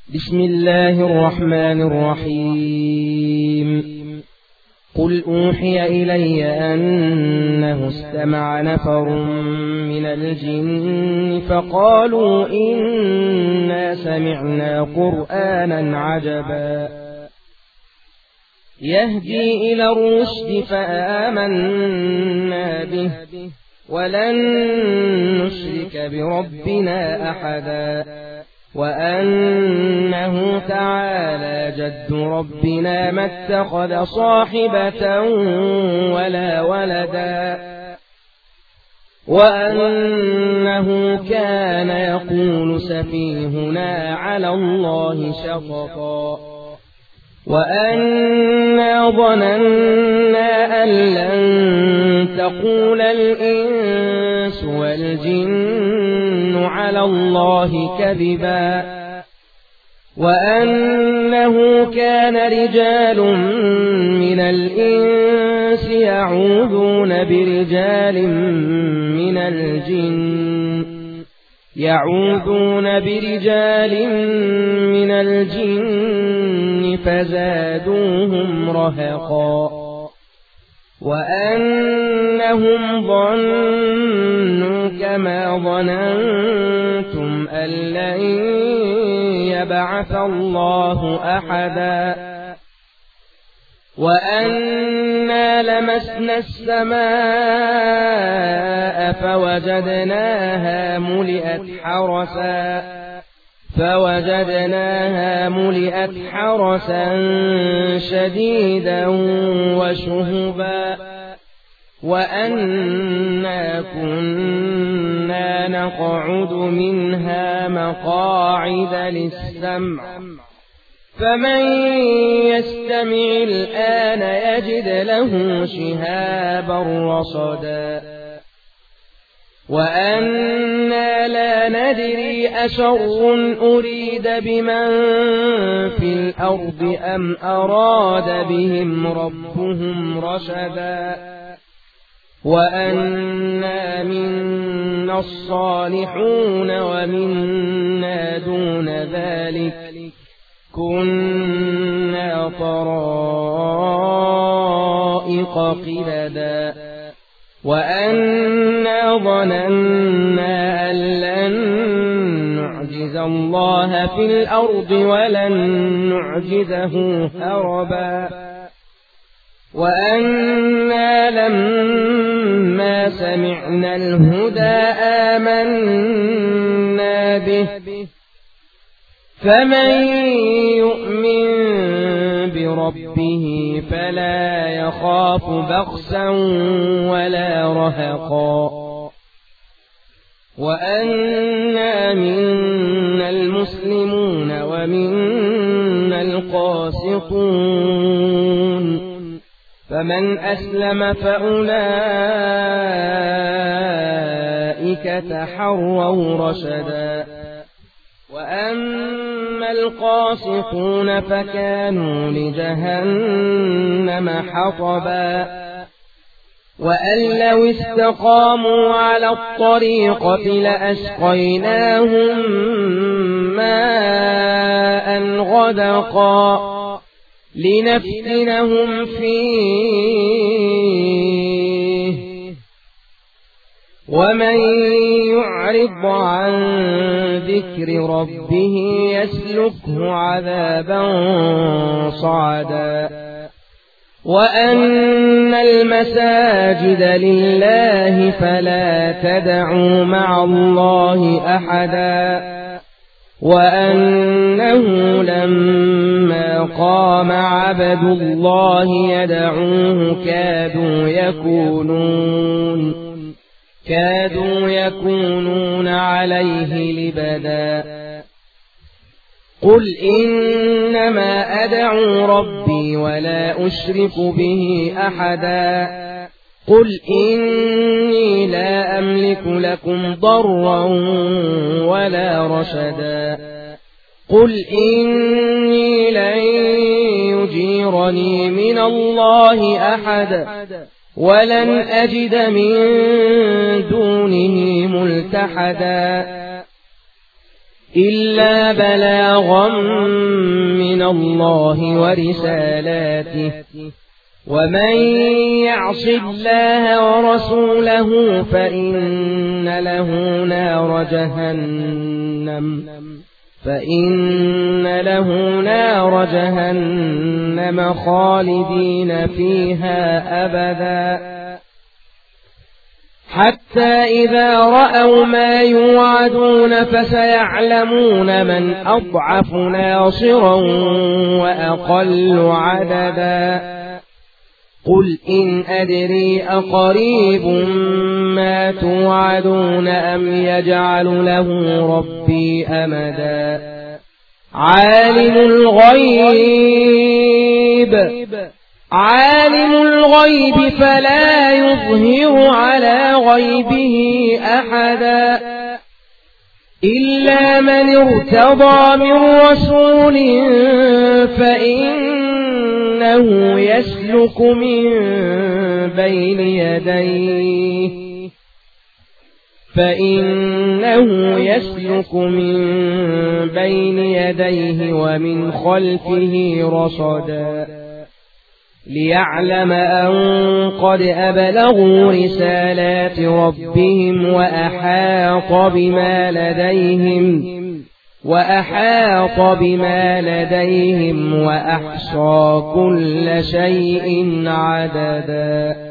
بسم الله الرحمن الرحيم. قل أوحي إلي أنه استمع نفر من الجن فقالوا إنا سمعنا قرآنا عجبا يهدي إلى الرشد فآمنا به ولن نشرك بربنا أحدا وأنه تعالى جد ربنا ما اتخذ صاحبة ولا ولدا وأنه كان يقول سفيهنا على الله شططا وأنا ظننا أن لن تقول الإنس والجن على الله كذبا وأنه كان رجال من الإنس يعوذون برجال من الجن فزادوهم رهقا وأنهم ظنوا كما ظننتم أن لن يبعث الله أحدا وأنا لمسنا السماء فوجدناها ملئت حرسا شديدا وشهبا وأنا كنا نقعد منها مقاعد للسمع فمن يستمع الآن يجد له شهابا رصدا وأنا لا ندري أشر أريد بمن في الأرض أم أراد بهم ربهم رشدا وأنا منا الصالحون ومنا دون ذلك كنا طرائق قددا وأنا ظننا أن لن نعجز الله في الأرض ولن نعجزه هربا وأنا لما سمعنا الهدى آمنا به فمن يؤمن بربه فلا يخاف بخسا ولا رهقا وأنا منا المسلمون ومنا القاسطون فمن أسلم فأولئك تحروا رشدا وأما القاسطون فكانوا لجهنم حطبا وأن لو استقاموا على الطريقة لأسقيناهم ماء غدقا لنفتنهم فيه ومن يعرض عن ذكر ربه يسلكه عذابا صعدا وأن المساجد لله فلا تدعوا مع الله أحدا وأنه لما قام عبد الله يدعوه كادوا يكونون عليه لبدا قل إنما أدعو ربي ولا أشرك به أحدا قل إني لا أملك لكم ضرا ولا رشدا قل إني لن يجيرني من الله أحد ولن أجد من دونه ملتحدا إلا بلاغا من الله ورسالاته ومن يعص الله ورسوله فإن له نار جهنم خالدين فيها أبدا حتى إذا رأوا ما يوعدون فسيعلمون من أضعف ناصرا وأقل عددا قل إن أدري أقريب ما توعدون أم يجعل له ربي أمدا عالم الغيب فلا يظهر على غيبه أحدا إلا من ارتضى من رسول فإنه يسلك من بين يديه ومن خلفه رصدا ليعلم أن قد أبلغوا رسالات ربهم وأحاط بما لديهم وأحصى كل شيء عددا